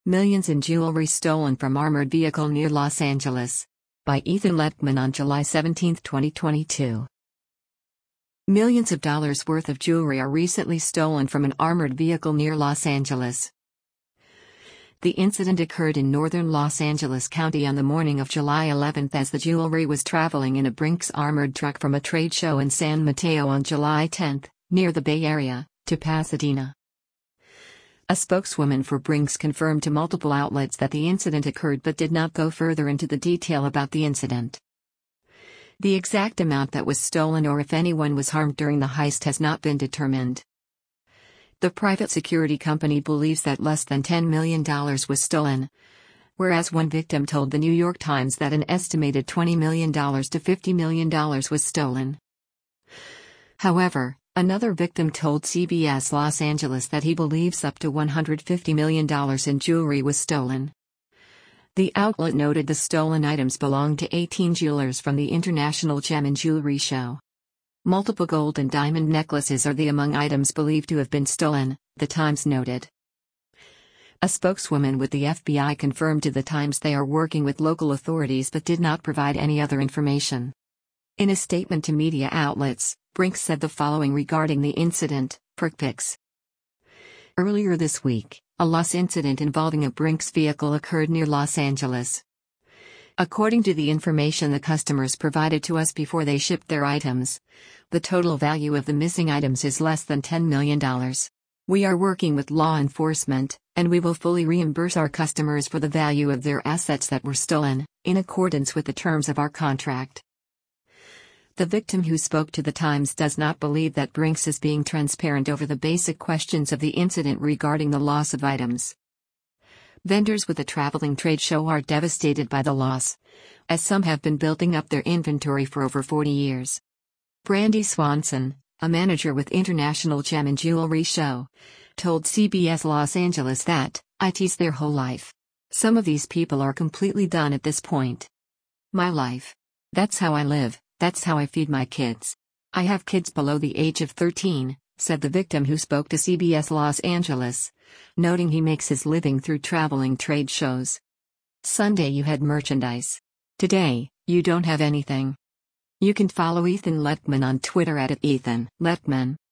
Millions in jewelry stolen from armored vehicle near Los Angeles. By Ethan Letman on July 17, 2022. Millions of dollars worth of jewelry are recently stolen from an armored vehicle near Los Angeles. The incident occurred in northern Los Angeles County on the morning of July 11 as the jewelry was traveling in a Brinks armored truck from a trade show in San Mateo on July 10, near the Bay Area, to Pasadena. A spokeswoman for Brinks confirmed to multiple outlets that the incident occurred but did not go further into the detail about the incident. The exact amount that was stolen or if anyone was harmed during the heist has not been determined. The private security company believes that less than $10 million was stolen, whereas one victim told the New York Times that an estimated $20 million to $50 million was stolen. However, another victim told CBS Los Angeles that he believes up to $150 million in jewelry was stolen. The outlet noted the stolen items belonged to 18 jewelers from the International Gem and Jewelry Show. Multiple gold and diamond necklaces are among items believed to have been stolen, the Times noted. A spokeswoman with the FBI confirmed to the Times they are working with local authorities but did not provide any other information. In a statement to media outlets, Brinks said the following regarding the incident, PerkPics. Earlier this week, a loss incident involving a Brinks vehicle occurred near Los Angeles. According to the information the customers provided to us before they shipped their items, the total value of the missing items is less than $10 million. We are working with law enforcement, and we will fully reimburse our customers for the value of their assets that were stolen, in accordance with the terms of our contract. The victim who spoke to the Times does not believe that Brinks is being transparent over the basic questions of the incident regarding the loss of items. Vendors with a traveling trade show are devastated by the loss, as some have been building up their inventory for over 40 years. Brandy Swanson, a manager with International Gem and Jewelry Show, told CBS Los Angeles that, "I tease their whole life. Some of these people are completely done at this point. My life. That's how I live, that's how I feed my kids. I have kids below the age of 13, said the victim who spoke to CBS Los Angeles, noting he makes his living through traveling trade shows. Sunday you had merchandise. Today, you don't have anything. You can follow Ethan Letman on Twitter at @EthanLetman.